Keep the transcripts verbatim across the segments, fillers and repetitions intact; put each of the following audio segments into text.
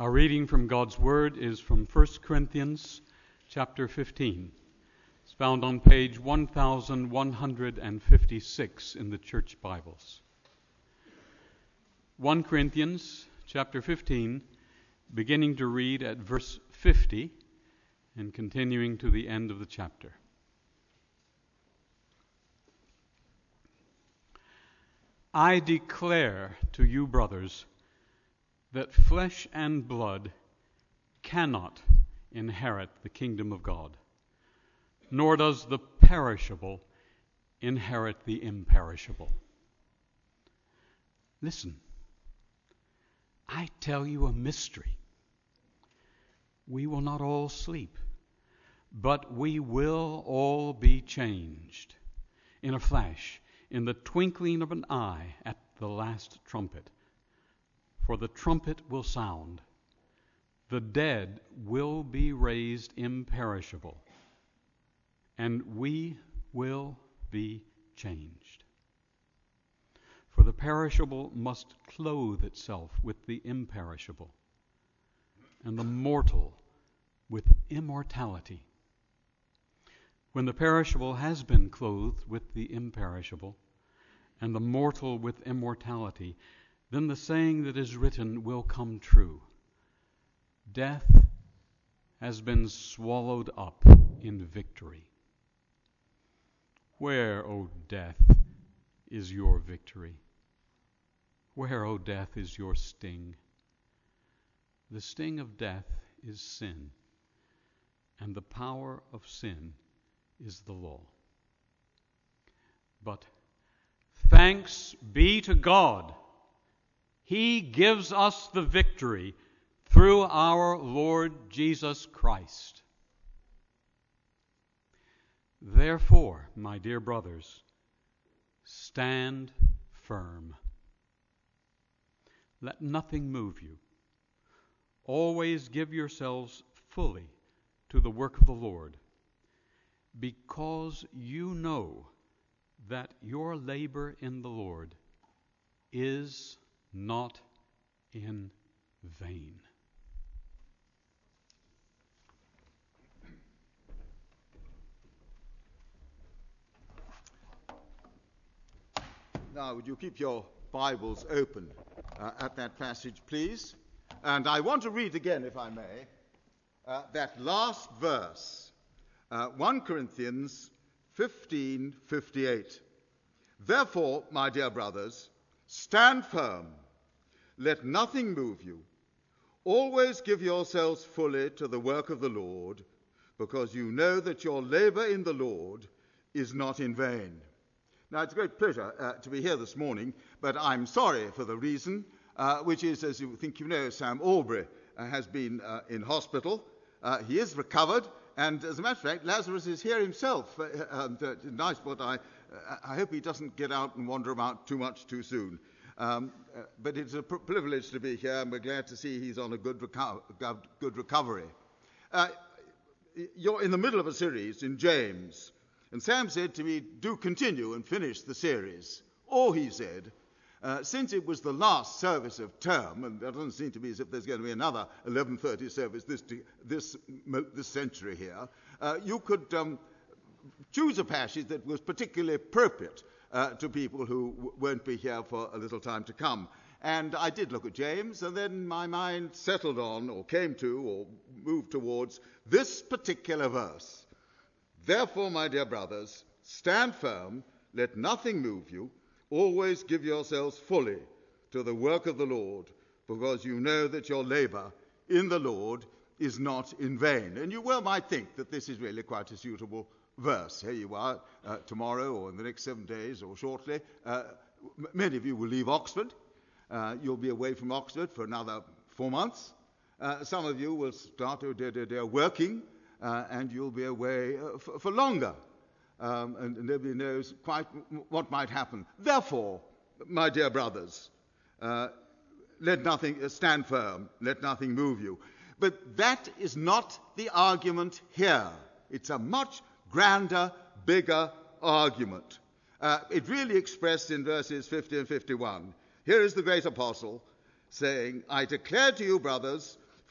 Our reading from God's Word is from First Corinthians chapter fifteen. It's found on page one thousand one hundred fifty-six in the Church Bibles. First Corinthians chapter fifteen, beginning to read at verse fifty and continuing to the end of the chapter. I declare to you, brothers, that flesh and blood cannot inherit the kingdom of God, nor does the perishable inherit the imperishable. Listen, I tell you a mystery. We will not all sleep, but we will all be changed in a flash, in the twinkling of an eye, at the last trumpet. For the trumpet will sound, the dead will be raised imperishable, and we will be changed. For the perishable must clothe itself with the imperishable, and the mortal with immortality. When the perishable has been clothed with the imperishable, and the mortal with immortality, then the saying that is written will come true. Death has been swallowed up in victory. Where, O death, is your victory? Where, O death, is your sting? The sting of death is sin, and the power of sin is the law. But thanks be to God, He gives us the victory through our Lord Jesus Christ. Therefore, my dear brothers, stand firm. Let nothing move you. Always give yourselves fully to the work of the Lord, because you know that your labor in the Lord is not in vain. Now, would you keep your Bibles open uh, at that passage, please? And I want to read again, if I may, uh, that last verse, uh, First Corinthians fifteen fifty-eight. Therefore, my dear brothers, stand firm. Let nothing move you. Always give yourselves fully to the work of the Lord, because you know that your labor in the Lord is not in vain. Now, it's a great pleasure uh, to be here this morning, but I'm sorry for the reason, uh, which is, as you think you know, Sam Albury uh, has been uh, in hospital. Uh, he is recovered, and as a matter of fact, Lazarus is here himself. Uh, and, uh, nice, but I, uh, I hope he doesn't get out and wander about too much too soon. Um, uh, but it's a pr- privilege to be here, and we're glad to see he's on a good, reco- good recovery. Uh, you're in the middle of a series in James, and Sam said to me, do continue and finish the series. Or, he said, uh, since it was the last service of term, and there doesn't seem to be as if there's going to be another eleven thirty service this this, this century here, uh, you could um, choose a passage that was particularly appropriate Uh, to people who w- won't be here for a little time to come. And I did look at James, and then my mind settled on, or came to, or moved towards this particular verse. Therefore, my dear brothers, stand firm, let nothing move you, always give yourselves fully to the work of the Lord, because you know that your labor in the Lord is not in vain. And you well might think that this is really quite a suitable verse. Here you are, uh, tomorrow or in the next seven days or shortly. Uh, m- many of you will leave Oxford. Uh, you'll be away from Oxford for another four months. Uh, some of you will start to do, do, do working, uh, and you'll be away uh, f- for longer. Um, and, and nobody knows quite w- what might happen. Therefore, my dear brothers, uh, let nothing uh, stand firm, let nothing move you. But that is not the argument here. It's a much grander, bigger argument. Uh, it really expressed in verses fifty and fifty-one. Here is the great apostle saying, I declare to you, brothers,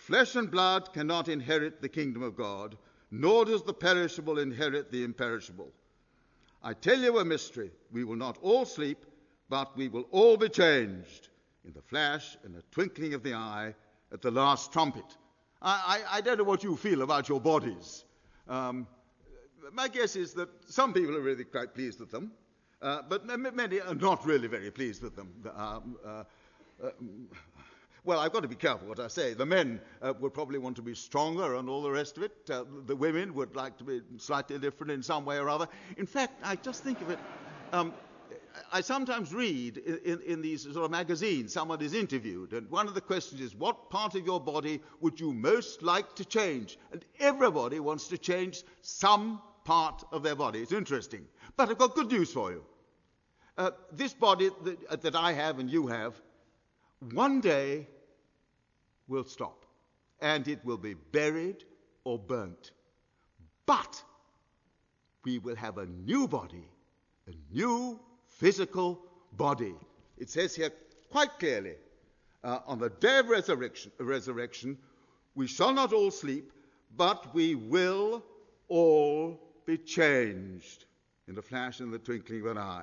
flesh and blood cannot inherit the kingdom of God, nor does the perishable inherit the imperishable. I tell you a mystery. We will not all sleep, but we will all be changed in the flash and the twinkling of the eye at the last trumpet. I, I, I don't know what you feel about your bodies. Um, my guess is that some people are really quite pleased with them, uh, but many are not really very pleased with them. Um, uh, uh, well, I've got to be careful what I say. The men uh, would probably want to be stronger and all the rest of it. Uh, the women would like to be slightly different in some way or other. In fact, I just think of it, um, I sometimes read in, in, in these sort of magazines, someone is interviewed, and one of the questions is, what part of your body would you most like to change? And everybody wants to change some part of their body. It's interesting. But I've got good news for you. Uh, this body that, that I have and you have, one day will stop, and it will be buried or burnt. But we will have a new body, a new physical body. It says here quite clearly, uh, on the day of resurrection, resurrection, we shall not all sleep, but we will all be changed in the flash and the twinkling of an eye.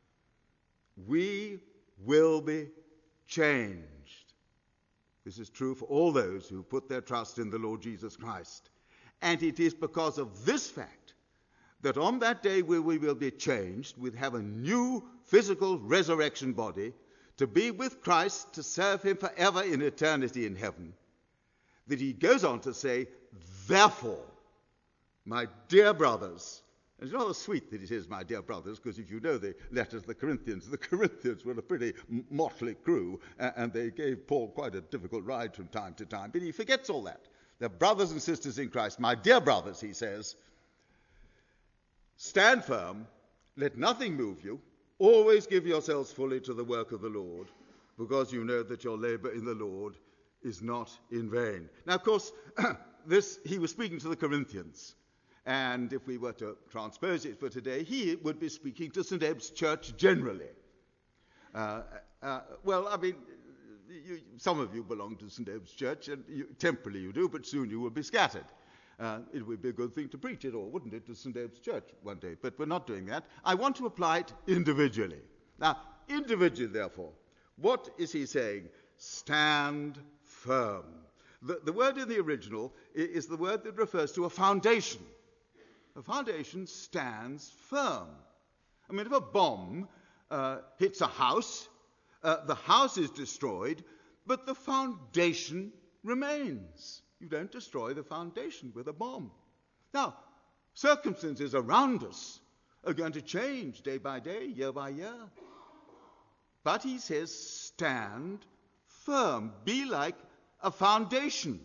We will be changed. This is true for all those who put their trust in the Lord Jesus Christ. And it is because of this fact that on that day where we will be changed, we'll have a new physical resurrection body to be with Christ, to serve him forever in eternity in heaven, that he goes on to say, therefore, my dear brothers, and it's rather sweet that it is my dear brothers, because if you know the letter to the Corinthians, the Corinthians were a pretty motley crew, uh, and they gave Paul quite a difficult ride from time to time. But he forgets all that. They're brothers and sisters in Christ. My dear brothers, he says, stand firm, let nothing move you, always give yourselves fully to the work of the Lord, because you know that your labor in the Lord is not in vain. Now, of course, this he was speaking to the Corinthians. And if we were to transpose it for today, he would be speaking to Saint Abe's Church generally. Uh, uh, well, I mean, you, some of you belong to Saint Abe's Church, and you, temporarily you do, but soon you will be scattered. Uh, it would be a good thing to preach it all, wouldn't it, to Saint Abe's Church one day? But we're not doing that. I want to apply it individually. Now, individually, therefore, what is he saying? Stand firm. The, the word in the original is the word that refers to a foundation. A foundation stands firm. I mean, if a bomb uh, hits a house, uh, the house is destroyed, but the foundation remains. You don't destroy the foundation with a bomb. Now, circumstances around us are going to change day by day, year by year. But he says, stand firm. Be like a foundation.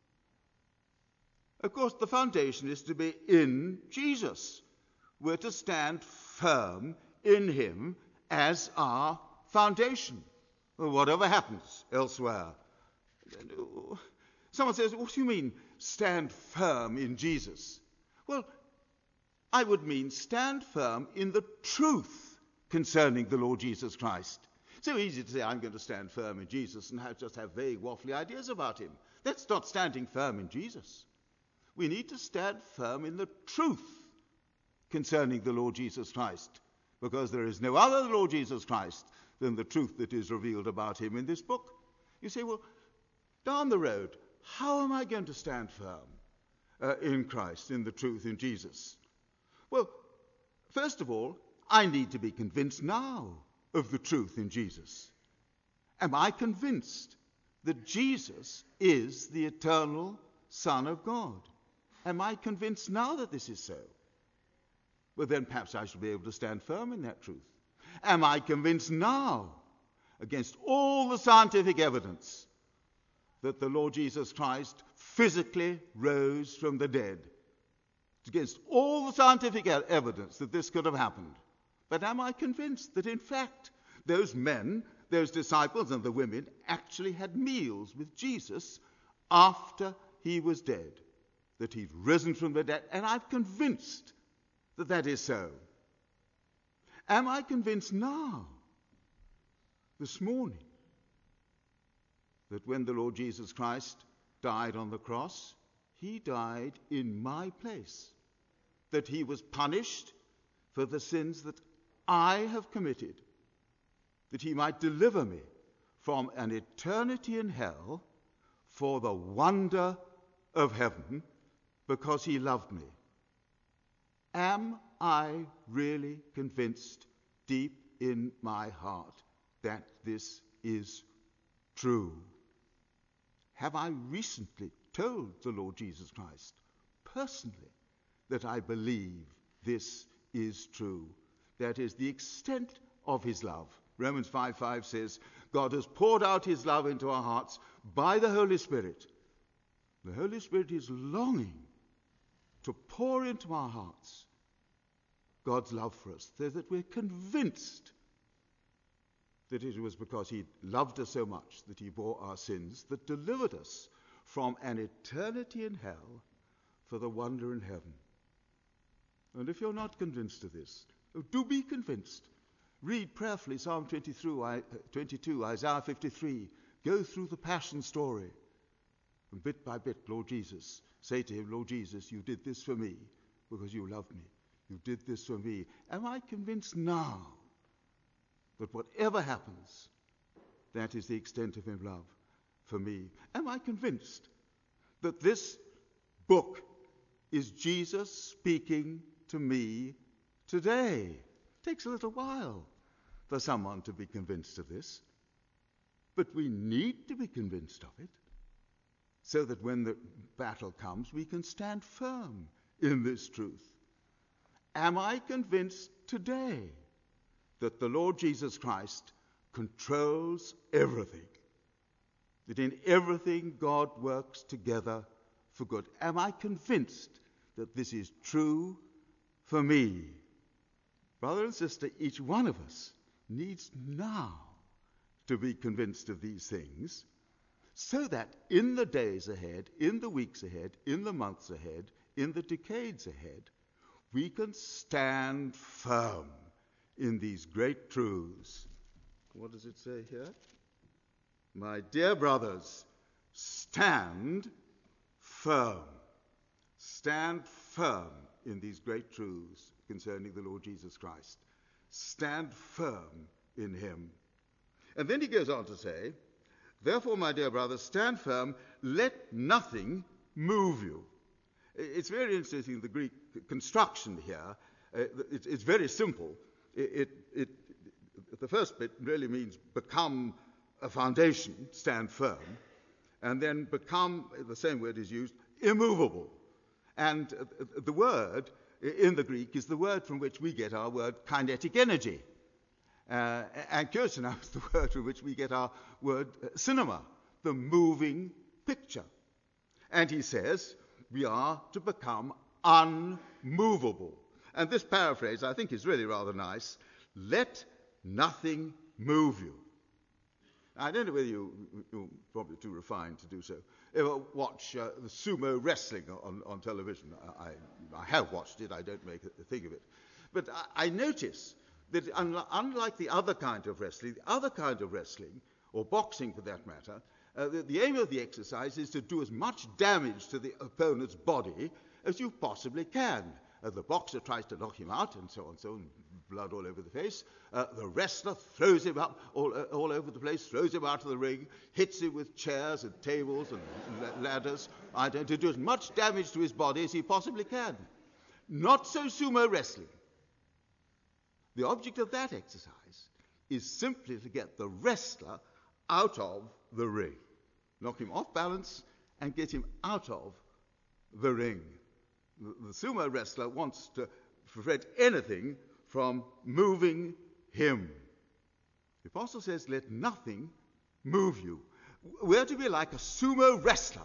Of course, the foundation is to be in Jesus. We're to stand firm in him as our foundation, whatever happens elsewhere. Someone says, what do you mean, stand firm in Jesus? Well, I would mean stand firm in the truth concerning the Lord Jesus Christ. It's so easy to say, I'm going to stand firm in Jesus and have, just have vague, waffly ideas about him. That's not standing firm in Jesus. We need to stand firm in the truth concerning the Lord Jesus Christ, because there is no other Lord Jesus Christ than the truth that is revealed about him in this book. You say, well, down the road, how am I going to stand firm uh, in Christ, in the truth in Jesus? Well, first of all, I need to be convinced now of the truth in Jesus. Am I convinced that Jesus is the eternal Son of God? Am I convinced now that this is so? Well, then perhaps I shall be able to stand firm in that truth. Am I convinced now, against all the scientific evidence, that the Lord Jesus Christ physically rose from the dead? Against all the scientific evidence that this could have happened. But am I convinced that, in fact, those men, those disciples and the women actually had meals with Jesus after he was dead? That he'd risen from the dead, and I'm convinced that that is so. Am I convinced now, this morning, that when the Lord Jesus Christ died on the cross, he died in my place, that he was punished for the sins that I have committed, that he might deliver me from an eternity in hell for the wonder of heaven, because he loved me. Am I really convinced deep in my heart that this is true? Have I recently told the Lord Jesus Christ personally that I believe this is true? That is the extent of his love. Romans five five says, God has poured out his love into our hearts by the Holy Spirit. The Holy Spirit is longing to pour into our hearts God's love for us, so that we're convinced that it was because he loved us so much that he bore our sins, that delivered us from an eternity in hell for the wonder in heaven. And if you're not convinced of this, do be convinced. Read prayerfully Psalm twenty-two, Isaiah fifty-three. Go through the Passion story. And bit by bit, Lord Jesus, say to him, Lord Jesus, you did this for me because you loved me. You did this for me. Am I convinced now that whatever happens, that is the extent of his love for me? Am I convinced that this book is Jesus speaking to me today? It takes a little while for someone to be convinced of this, but we need to be convinced of it so that when the battle comes, we can stand firm in this truth. Am I convinced today that the Lord Jesus Christ controls everything? That in everything God works together for good? Am I convinced that this is true for me? Brother and sister, each one of us needs now to be convinced of these things, so that in the days ahead, in the weeks ahead, in the months ahead, in the decades ahead, we can stand firm in these great truths. What does it say here? My dear brothers, stand firm. Stand firm in these great truths concerning the Lord Jesus Christ. Stand firm in him. And then he goes on to say, therefore, my dear brothers, stand firm, let nothing move you. It's very interesting, the Greek construction here. Uh, it, it's very simple. It, it, it, the first bit really means become a foundation, stand firm, and then become, the same word is used, immovable. And uh, the word in the Greek is the word from which we get our word kinetic energy. Uh, and curiously enough, it's the word from which we get our word uh, cinema, the moving picture. And he says, we are to become unmovable. And this paraphrase, I think, is really rather nice. Let nothing move you. I don't know whether you, you're probably too refined to do so, ever watch uh, the sumo wrestling on, on television. I, I have watched it, I don't make a thing of it. But I, I notice that un- unlike the other kind of wrestling, the other kind of wrestling, or boxing for that matter, uh, the, the aim of the exercise is to do as much damage to the opponent's body as you possibly can. Uh, the boxer tries to knock him out, and so on, so on, blood all over the face. Uh, the wrestler throws him up all, uh, all over the place, throws him out of the ring, hits him with chairs and tables and la- ladders, uh, to do as much damage to his body as he possibly can. Not so sumo wrestling. The object of that exercise is simply to get the wrestler out of the ring. Knock him off balance and get him out of the ring. The, the sumo wrestler wants to prevent anything from moving him. The apostle says, let nothing move you. We're to be like a sumo wrestler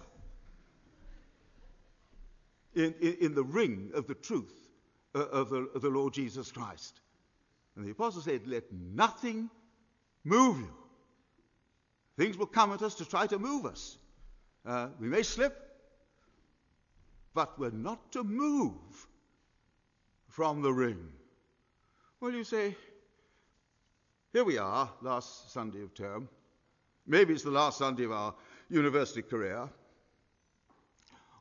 in, in, in the ring of the truth uh, of, the, of the Lord Jesus Christ. And the apostle said, let nothing move you. Things will come at us to try to move us. Uh, we may slip, but we're not to move from the ring. Well, you say, here we are, last Sunday of term. Maybe it's the last Sunday of our university career.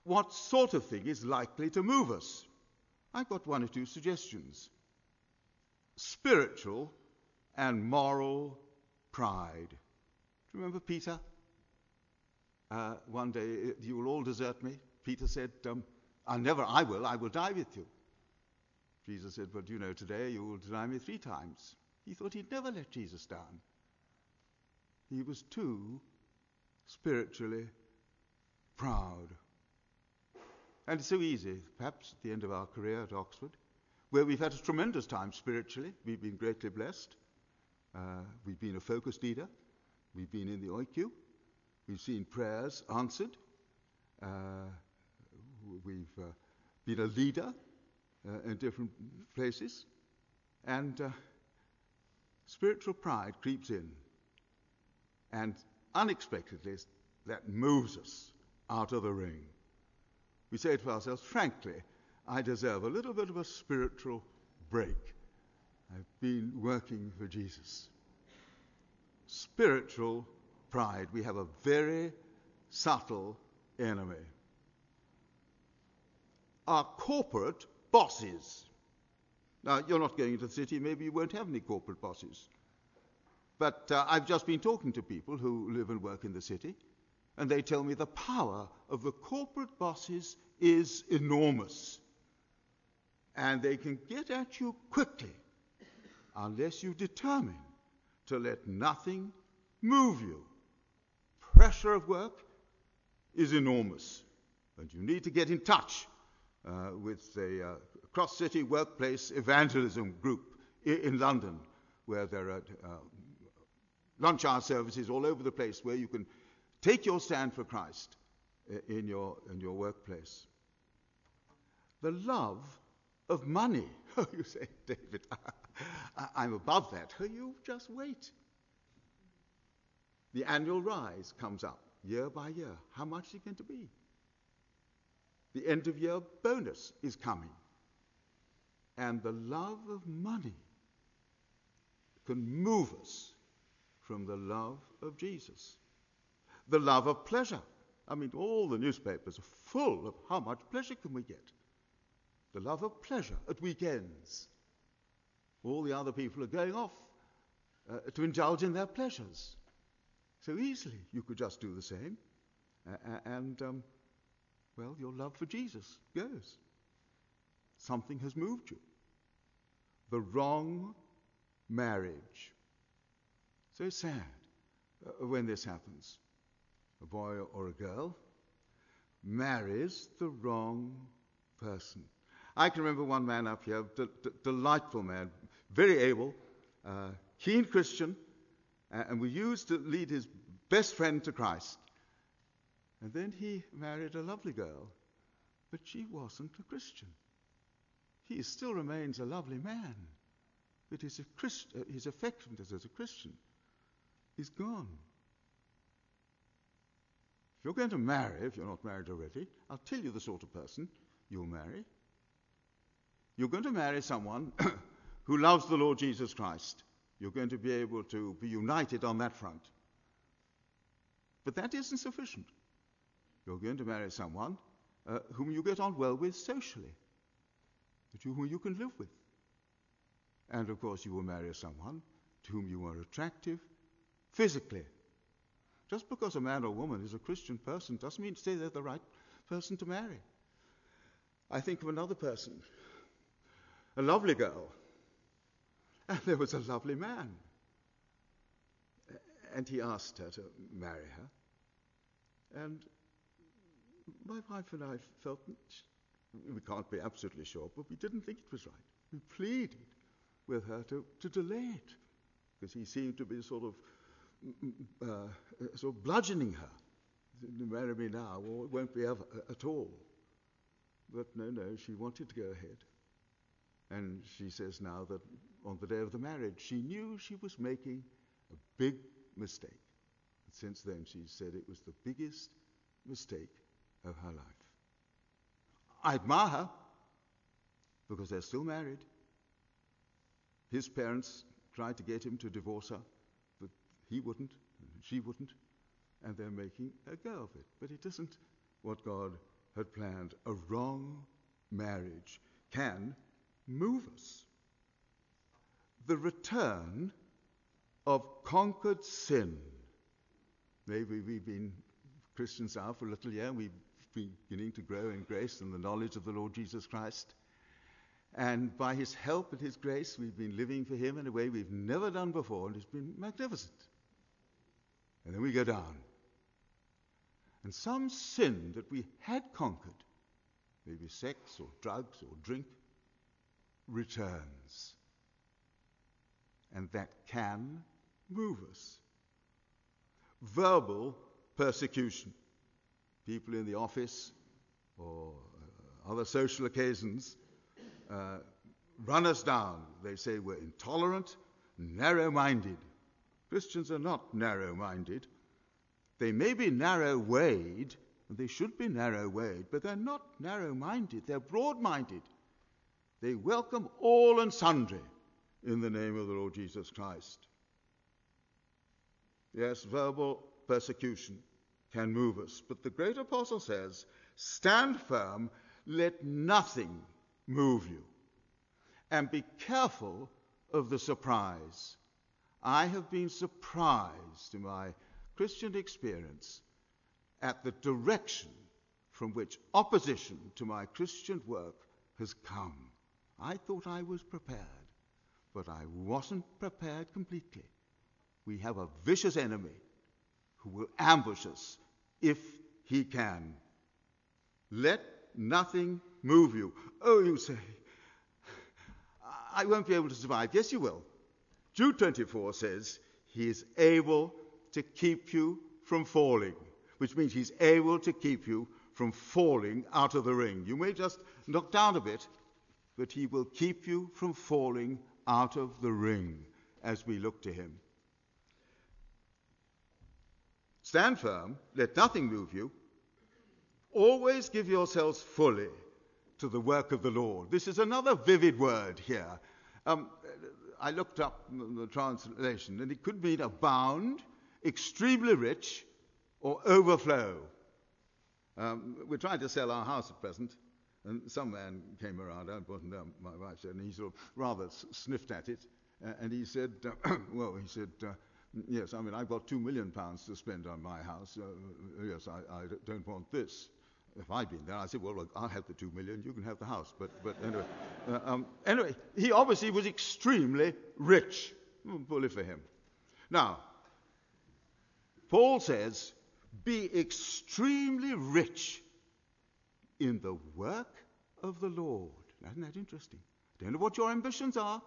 what sort of thing is likely to move us? I've got one or two suggestions. Spiritual and moral pride. Do you remember Peter? Uh, one day, you will all desert me. Peter said, um, I'll never, I will, I will die with you. Jesus said, but you know, today you will deny me three times. He thought he'd never let Jesus down. He was too spiritually proud. And it's so easy, perhaps at the end of our career at Oxford, where we've had a tremendous time spiritually. We've been greatly blessed. Uh, we've been a focus leader. We've been in the O I Q. We've seen prayers answered. Uh, we've uh, been a leader uh, in different places. And uh, spiritual pride creeps in. And unexpectedly, that moves us out of the ring. We say to ourselves, frankly, I deserve a little bit of a spiritual break. I've been working for Jesus. Spiritual pride. We have a very subtle enemy. Our corporate bosses. Now, you're not going into the city, maybe you won't have any corporate bosses. But uh, I've just been talking to people who live and work in the city, and they tell me the power of the corporate bosses is enormous. And they can get at you quickly unless you determine to let nothing move you. Pressure of work is enormous. And you need to get in touch uh, with the uh, cross-city workplace evangelism group I- in London, where there are uh, lunch hour services all over the place where you can take your stand for Christ in your, in your workplace. The love of money. Oh, you say, David, I'm above that. Oh, you just wait. The annual rise comes up year by year. How much is it going to be? The end of year bonus is coming. And the love of money can move us from the love of Jesus. The love of pleasure. I mean, all the newspapers are full of how much pleasure can we get. The love of pleasure at weekends. All the other people are going off uh, to indulge in their pleasures. So easily you could just do the same. Uh, and, um, well, your love for Jesus goes. Something has moved you. The wrong marriage. So sad uh, when this happens. A boy or a girl marries the wrong person. I can remember one man up here, d- d- delightful man, very able, uh, keen Christian, uh, and we used to lead his best friend to Christ. And then he married a lovely girl, but she wasn't a Christian. He still remains a lovely man, but his, Christ- uh, his affection as a Christian is gone. If you're going to marry, if you're not married already, I'll tell you the sort of person you'll marry. You're going to marry someone who loves the Lord Jesus Christ. You're going to be able to be united on that front. But that isn't sufficient. You're going to marry someone uh, whom you get on well with socially, but you, whom you can live with. And of course you will marry someone to whom you are attractive physically. Just because a man or woman is a Christian person doesn't mean to say they're the right person to marry. I think of another person, a lovely girl, and there was a lovely man. And he asked her to marry her. And my wife and I felt, we can't be absolutely sure, but we didn't think it was right. We pleaded with her to, to delay it, because he seemed to be sort of uh, sort of bludgeoning her. Marry me now, or it won't be ever at all. But no, no, she wanted to go ahead. And she says now that on the day of the marriage, she knew she was making a big mistake. And since then, she said it was the biggest mistake of her life. I admire her, because they're still married. His parents tried to get him to divorce her, but he wouldn't, and she wouldn't, and they're making a go of it. But it isn't what God had planned, a wrong marriage, can move us. The return of conquered sin. Maybe we've been Christians now for a little year, and we've been beginning to grow in grace and the knowledge of the Lord Jesus Christ. And by his help and his grace, we've been living for him in a way we've never done before, and it's been magnificent. And then we go down. And some sin that we had conquered, maybe sex or drugs or drink, returns. And that can move us. Verbal persecution. People in the office or uh, other social occasions uh, run us down. They say we're intolerant, narrow-minded. Christians are not narrow-minded. They may be narrow-weighted, and they should be narrow-weighted, but they're not narrow-minded. They're broad-minded. They welcome all and sundry in the name of the Lord Jesus Christ. Yes, verbal persecution can move us. But the great apostle says, stand firm, let nothing move you. And be careful of the surprise. I have been surprised in my Christian experience at the direction from which opposition to my Christian work has come. I thought I was prepared, but I wasn't prepared completely. We have a vicious enemy who will ambush us if he can. Let nothing move you. Oh, you say, I won't be able to survive. Yes, you will. Jude twenty-four says, he is able to keep you from falling, which means he's able to keep you from falling out of the ring. You may just knock down a bit, but he will keep you from falling out of the ring as we look to him. Stand firm, let nothing move you. Always give yourselves fully to the work of the Lord. This is another vivid word here. Um, I looked up the translation, and it could mean abound, extremely rich, or overflow. Um, we're trying to sell our house at present, and some man came around, I wasn't there, my wife said, and he sort of rather s- sniffed at it, uh, and he said, uh, well, he said, uh, yes, I mean, I've got two million pounds to spend on my house. Uh, yes, I, I don't want this. If I'd been there, I said, well, look, I'll have the two million, you can have the house. But, but anyway, uh, um, anyway, he obviously was extremely rich. Bully for him. Now, Paul says, be extremely rich in the work of the Lord. Isn't that interesting? I don't know what your ambitions are,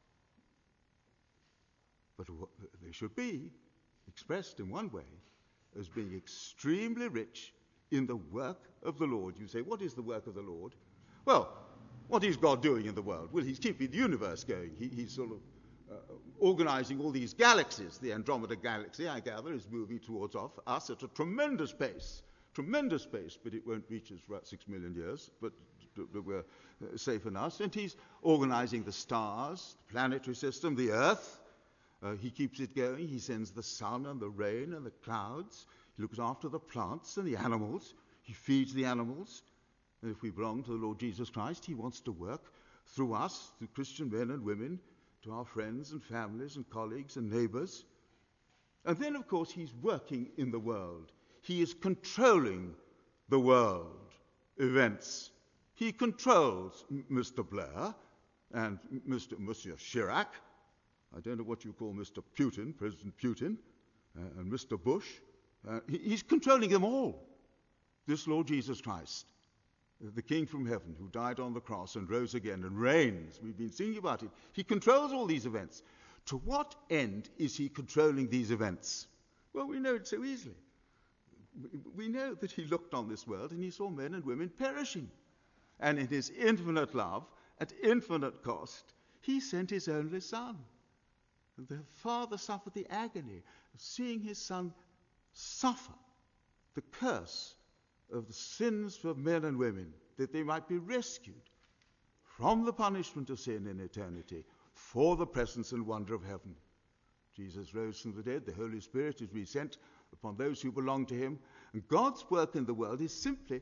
but they should be expressed in one way as being extremely rich in the work of the Lord. You say, what is the work of the Lord? Well, what is God doing in the world? Well, he's keeping the universe going. He, he's sort of uh, organizing all these galaxies. The Andromeda Galaxy, I gather, is moving towards off us at a tremendous pace. Tremendous pace, but it won't reach us for about six million years, but we're uh, safe enough. And he's organizing the stars, the planetary system, the Earth. Uh, he keeps it going. He sends the sun and the rain and the clouds. He looks after the plants and the animals. He feeds the animals. And if we belong to the Lord Jesus Christ, he wants to work through us, through Christian men and women, to our friends and families and colleagues and neighbors. And then, of course, he's working in the world. He is controlling the world events. He controls Mister Blair and Mister Monsieur Chirac. I don't know what you call Mister Putin, President Putin, uh, and Mister Bush. Uh, he, he's controlling them all. This Lord Jesus Christ, the King from heaven, who died on the cross and rose again and reigns. We've been singing about it. He controls all these events. To what end is he controlling these events? Well, we know it so easily. We know that he looked on this world and he saw men and women perishing. And in his infinite love, at infinite cost, he sent his only Son. And the Father suffered the agony of seeing his Son suffer the curse of the sins of men and women, that they might be rescued from the punishment of sin in eternity for the presence and wonder of heaven. Jesus rose from the dead. The Holy Spirit is to be sent upon those who belong to him. And God's work in the world is simply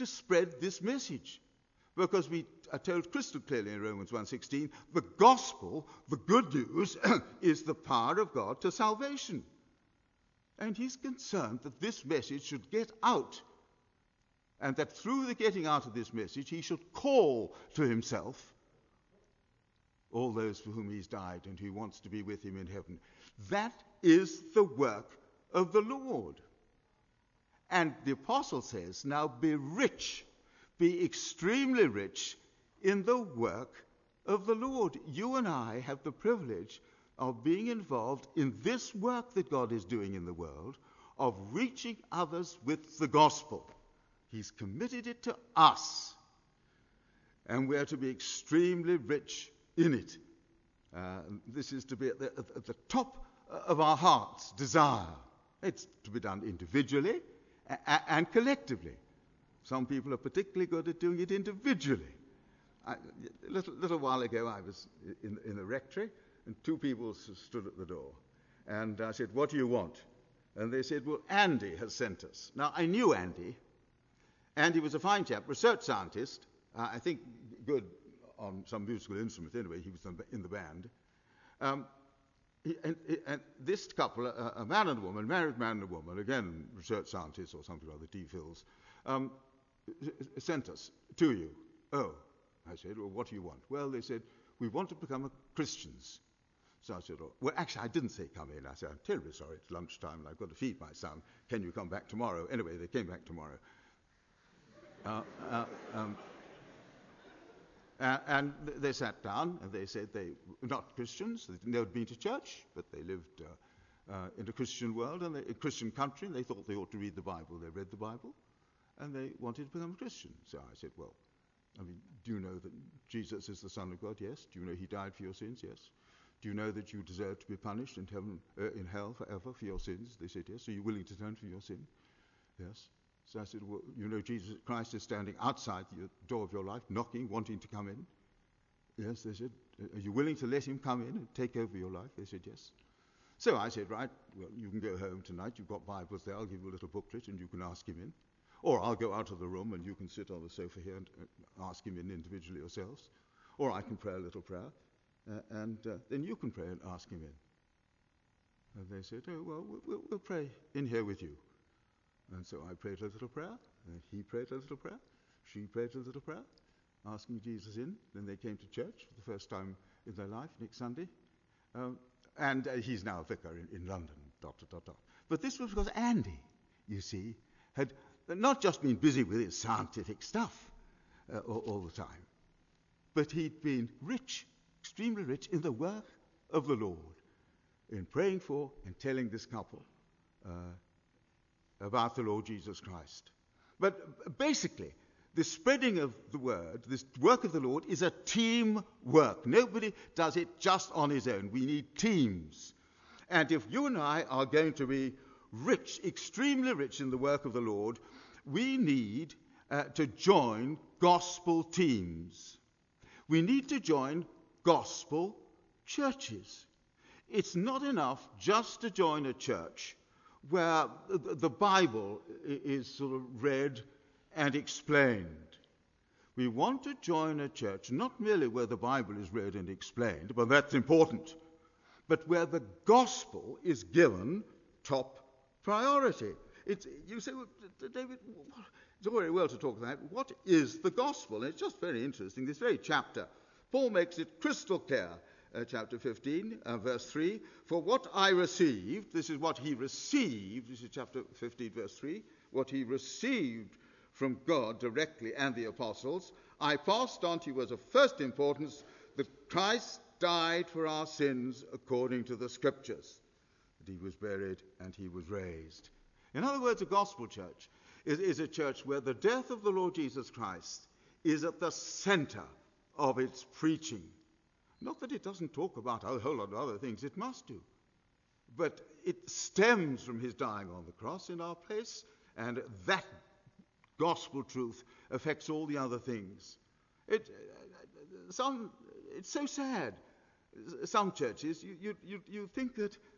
to spread this message. Because we are told crystal clearly in Romans one sixteen, the gospel, the good news, is the power of God to salvation. And he's concerned that this message should get out, and that through the getting out of this message, he should call to himself all those for whom he's died and who wants to be with him in heaven. That is the work of the Lord. And the apostle says, now be rich, be extremely rich in the work of the Lord. You and I have the privilege of being involved in this work that God is doing in the world, of reaching others with the gospel. He's committed it to us, and we're to be extremely rich in it. Uh, this is to be at the, at the top of our heart's desire. It's to be done individually a- and collectively. Some people are particularly good at doing it individually. I, a little, little while ago, I was in, in a rectory, and two people stood at the door. And I said, what do you want? And they said, well, Andy has sent us. Now, I knew Andy. Andy was a fine chap, research scientist, uh, I think good on some musical instrument anyway. He was in the band. Um, he, and, and this couple, a, a man and a woman, married man and a woman, again, research scientists or something like the D Phils, um, sent us to you. Oh, I said, well, what do you want? Well, they said, we want to become a Christians. So I said, oh, well, actually, I didn't say come in. I said, I'm terribly sorry, it's lunchtime and I've got to feed my son. Can you come back tomorrow? Anyway, they came back tomorrow. Uh, uh, um, uh, and they sat down and they said they were not Christians. They'd never been to church, but they lived uh, uh, in a Christian world and they, a Christian country, and they thought they ought to read the Bible. They read the Bible, and they wanted to become a Christian. So I said, well, I mean, do you know that Jesus is the Son of God? Yes. Do you know he died for your sins? Yes. Do you know that you deserve to be punished in heaven, uh, in hell forever for your sins? They said, yes. Are you willing to turn from your sin? Yes. So I said, well, you know Jesus Christ is standing outside the door of your life, knocking, wanting to come in? Yes, they said. Are you willing to let him come in and take over your life? They said, yes. So I said, right, well, you can go home tonight. You've got Bibles there. I'll give you a little booklet and you can ask him in. Or I'll go out of the room and you can sit on the sofa here and uh, ask him in individually yourselves. Or I can pray a little prayer, uh, and uh, then you can pray and ask him in. And they said, oh, well, we'll, we'll pray in here with you. And so I prayed a little prayer, and he prayed a little prayer, she prayed a little prayer, asking Jesus in. Then they came to church for the first time in their life next Sunday. Um, and uh, he's now a vicar in, in London, dot, dot, dot, dot. But this was because Andy, you see, had not just been busy with his scientific stuff uh, all, all the time, but he'd been rich, extremely rich in the work of the Lord, in praying for and telling this couple uh, about the Lord Jesus Christ. But basically, the spreading of the word, this work of the Lord, is a team work. Nobody does it just on his own. We need teams. And if you and I are going to be rich, extremely rich in the work of the Lord, we need uh, to join gospel teams. We need to join gospel churches. It's not enough just to join a church where the Bible is sort of read and explained. We want to join a church not merely where the Bible is read and explained, but that's important, but where the gospel is given top priority. It's, you say, well, David, it's all very well to talk about that. What is the gospel? And it's just very interesting. This very chapter, Paul makes it crystal clear. Uh, chapter fifteen, uh, verse three, for what I received, this is what he received, this is chapter fifteen, verse three, what he received from God directly and the apostles, I passed on to you as of first importance, that Christ died for our sins according to the Scriptures, that he was buried and he was raised. In other words, a gospel church is, is a church where the death of the Lord Jesus Christ is at the center of its preaching. Not that it doesn't talk about a whole lot of other things, it must do. But it stems from his dying on the cross in our place, and that gospel truth affects all the other things. It, uh, some, it's so sad. Some churches, you, you, you, you think that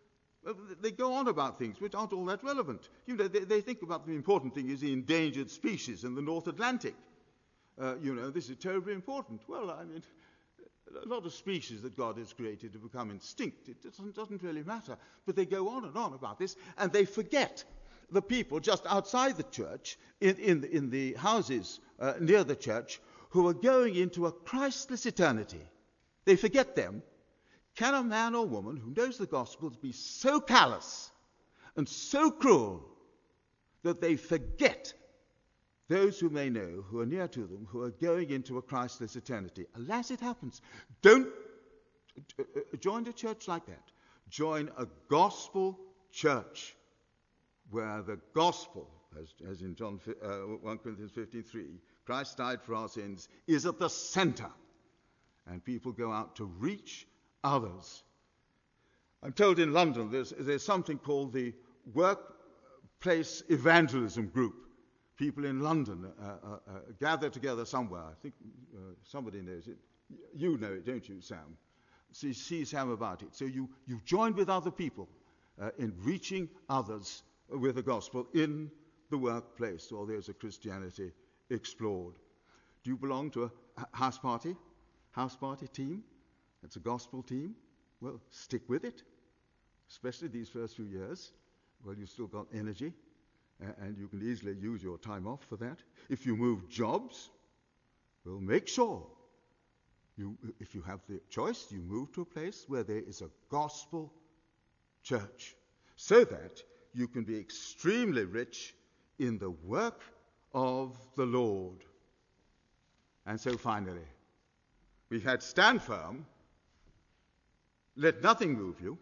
Well, they go on about things which aren't all that relevant. You know, they, they think about the important thing is the endangered species in the North Atlantic. Uh, you know, this is terribly important. Well, I mean, a lot of species that God has created have become extinct. It doesn't, doesn't really matter. But they go on and on about this, and they forget the people just outside the church, in, in, the, in the houses uh, near the church, who are going into a Christless eternity. They forget them. Can a man or woman who knows the Gospels be so callous and so cruel that they forget those whom they know, who are near to them, who are going into a Christless eternity? Alas, it happens. Don't uh, join a church like that. Join a gospel church where the gospel, as, as in John uh, First Corinthians fifteen three, Christ died for our sins, is at the center. And people go out to reach others. I'm told in London there's, there's something called the Workplace Evangelism Group. People in London uh, uh, uh, gather together somewhere. I think uh, somebody knows it. You know it, don't you, Sam? So you see Sam about it. So you, you join with other people uh, in reaching others with the gospel in the workplace, or there's a Christianity explored. Do you belong to a house party? House party team? It's a gospel team. Well, stick with it, especially these first few years. Well, you've still got energy, uh, and you can easily use your time off for that. If you move jobs, well, make sure, you, if you have the choice, you move to a place where there is a gospel church, so that you can be extremely rich in the work of the Lord. And so finally, we've had stand firm, let nothing move you,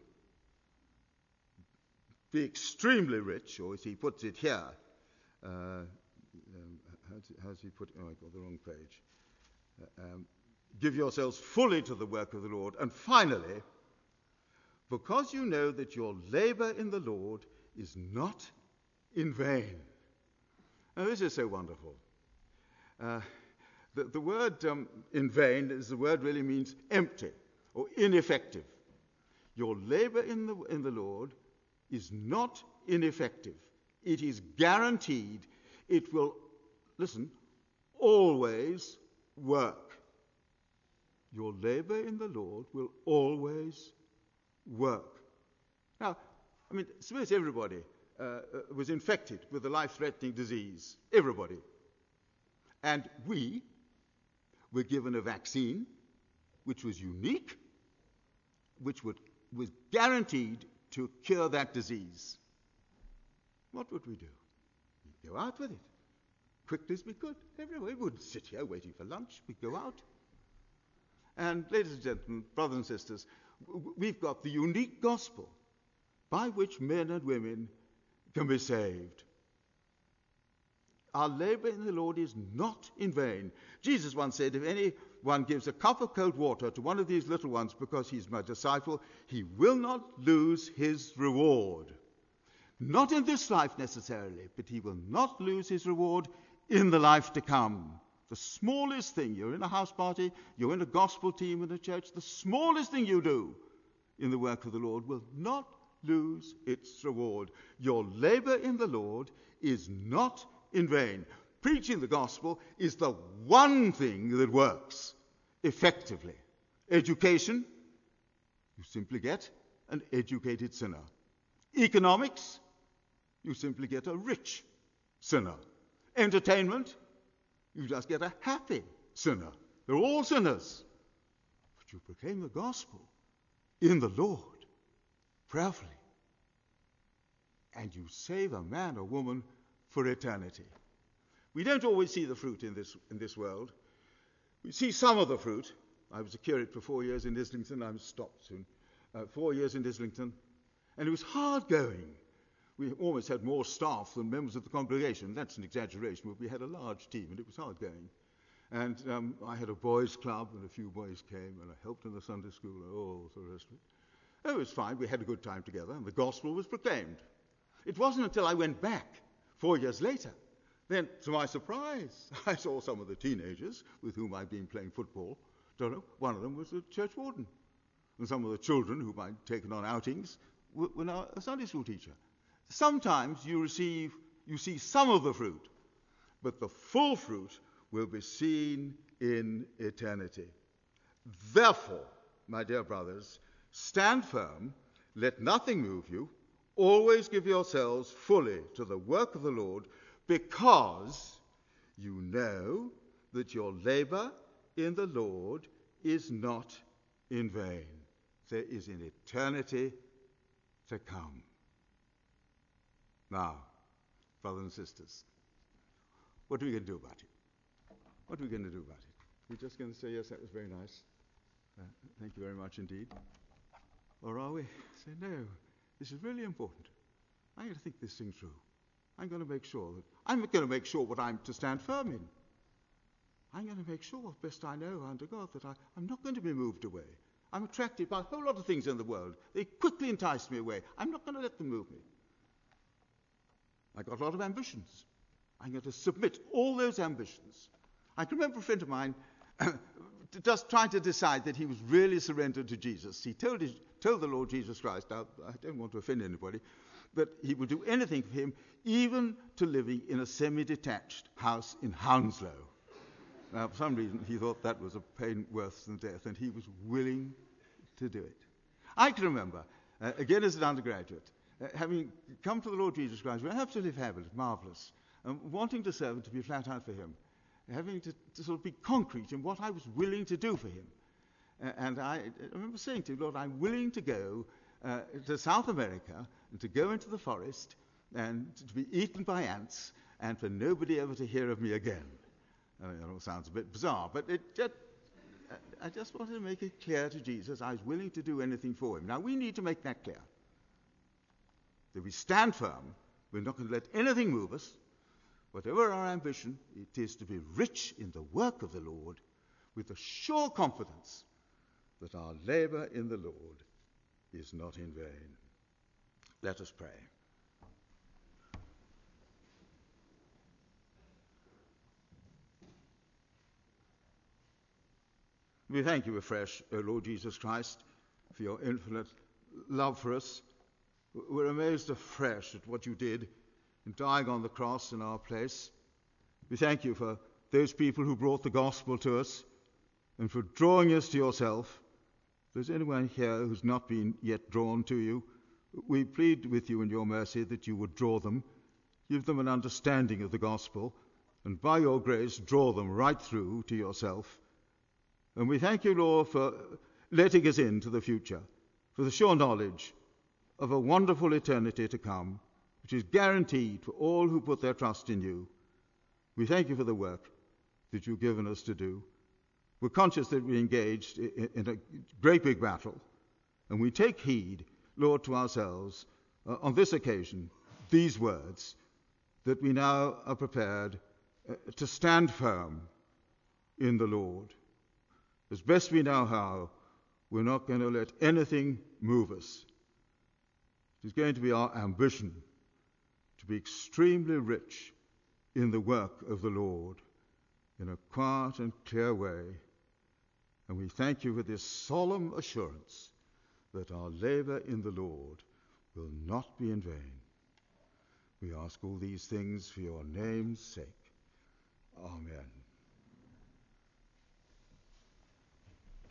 be extremely rich, or as he puts it here, uh, um, how's, how's he put it? Oh, I got the wrong page. Uh, um, give yourselves fully to the work of the Lord. And finally, because you know that your labor in the Lord is not in vain. Now, this is so wonderful. Uh, the, the word um, in vain is the word really means empty or ineffective. Your labor in the, in the Lord is not ineffective. It is guaranteed. It will, listen, always work. Your labor in the Lord will always work. Now, I mean, suppose everybody uh, uh, was infected with a life-threatening disease. Everybody. And we were given a vaccine which was unique, which would, was guaranteed to cure that disease. What would we do? We'd go out with it, quickly as we could. Everybody wouldn't sit here waiting for lunch. We'd go out. And ladies and gentlemen, brothers and sisters, w- we've got the unique gospel by which men and women can be saved. Our labor in the Lord is not in vain. Jesus once said, if anyone gives a cup of cold water to one of these little ones because he's my disciple, he will not lose his reward. Not in this life necessarily, but he will not lose his reward in the life to come. The smallest thing, you're in a house party, you're in a gospel team in a church, the smallest thing you do in the work of the Lord will not lose its reward. Your labor in the Lord is not in vain. Preaching the gospel is the one thing that works effectively. Education, you simply get an educated sinner. Economics, you simply get a rich sinner. Entertainment, you just get a happy sinner. They're all sinners. But you proclaim the gospel in the Lord prayerfully, and you save a man or woman for eternity. We don't always see the fruit in this in this world. We see some of the fruit. I was a curate for four years in Islington. I'm stopped soon. Uh, four years in Islington, and it was hard going. We almost had more staff than members of the congregation. That's an exaggeration, but we had a large team, and it was hard going. And um, I had a boys' club, and a few boys came, and I helped in the Sunday school, and all the rest of it. It was fine. We had a good time together, and the gospel was proclaimed. It wasn't until I went back four years later, then, to my surprise, I saw some of the teenagers with whom I'd been playing football. Don't know, one of them was the church warden. And some of the children whom I'd taken on outings, when I'm a Sunday school teacher. Sometimes you receive, you see some of the fruit, but the full fruit will be seen in eternity. Therefore, my dear brothers, stand firm, let nothing move you, always give yourselves fully to the work of the Lord, because you know that your labor in the Lord is not in vain. There is an eternity to come. Now, brothers and sisters, what are we going to do about it? What are we going to do about it? We're just going to say, yes, that was very nice. Uh, thank you very much indeed. Or are we? Say, no, this is really important. I'm going to think this thing through. I'm going to make sure that I'm going to make sure what I'm to stand firm in. I'm going to make sure, best I know under God, that I, I'm not going to be moved away. I'm attracted by a whole lot of things in the world. They quickly entice me away. I'm not going to let them move me. I've got a lot of ambitions. I'm going to submit all those ambitions. I can remember a friend of mine just trying to decide that he was really surrendered to Jesus. He told, his, told the Lord Jesus Christ, now, I don't want to offend anybody, but he would do anything for him, even to living in a semi-detached house in Hounslow. Now, for some reason, he thought that was a pain worse than death, and he was willing to do it. I can remember, uh, again as an undergraduate, uh, having come to the Lord Jesus Christ, we're absolutely fabulous, marvelous, and wanting to serve and to be flat out for him, having to, to sort of be concrete in what I was willing to do for him. Uh, and I, I remember saying to him, Lord, I'm willing to go uh, to South America and to go into the forest and to be eaten by ants and for nobody ever to hear of me again. I mean, that all sounds a bit bizarre, but it just, I just wanted to make it clear to Jesus I was willing to do anything for him. Now, we need to make that clear. That we stand firm, we're not going to let anything move us. Whatever our ambition, it is to be rich in the work of the Lord with the sure confidence that our labor in the Lord is not in vain. Let us pray. We thank you afresh, O Lord Jesus Christ, for your infinite love for us. We're amazed afresh at what you did in dying on the cross in our place. We thank you for those people who brought the gospel to us and for drawing us to yourself. If there's anyone here who's not been yet drawn to you, we plead with you in your mercy that you would draw them, give them an understanding of the gospel, and by your grace draw them right through to yourself. And we thank you, Lord, for letting us into the future, for the sure knowledge of a wonderful eternity to come, which is guaranteed for all who put their trust in you. We thank you for the work that you've given us to do. We're conscious that we're engaged in a great big battle, and we take heed, Lord, to ourselves uh, on this occasion, these words, that we now are prepared uh, to stand firm in the Lord. As best we know how, we're not going to let anything move us. It is going to be our ambition to be extremely rich in the work of the Lord in a quiet and clear way. And we thank you for this solemn assurance that our labor in the Lord will not be in vain. We ask all these things for your name's sake. Amen.